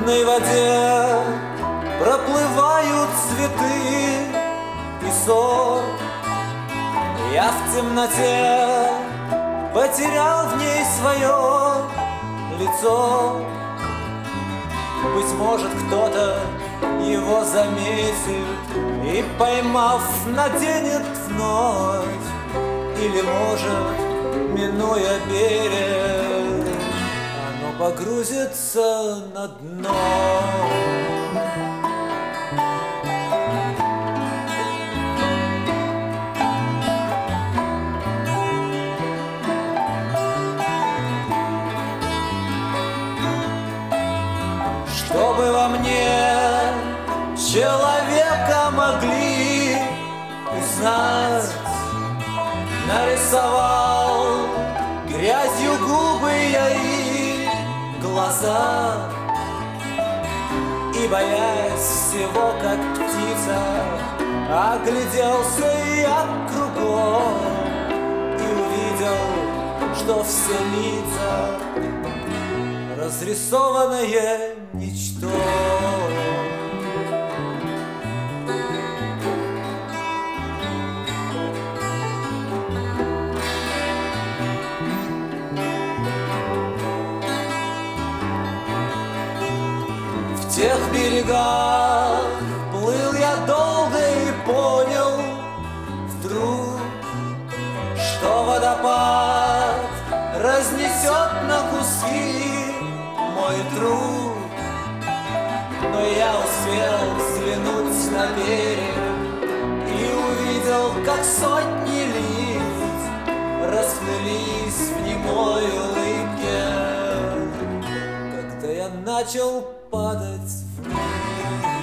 мутной воде проплывают цветы и ссор. Я в темноте потерял в ней свое лицо. Быть может, кто-то его заметит и, поймав, наденет вновь. Или, может, минуя берег, оно погрузится на дно. Чтобы во мне человека могли узнать, нарисовал грязью губы я и глаза. И, боясь всего, как птица, огляделся я кругом и увидел, что все лица разрисованное ничто. В тех берегах плыл я долго и понял вдруг, что водопад разнесет на куски мой труд. Но я успел взглянуть на берег и увидел, как сотни лиц расплылись в немой улыбке, когда я начал падать вниз.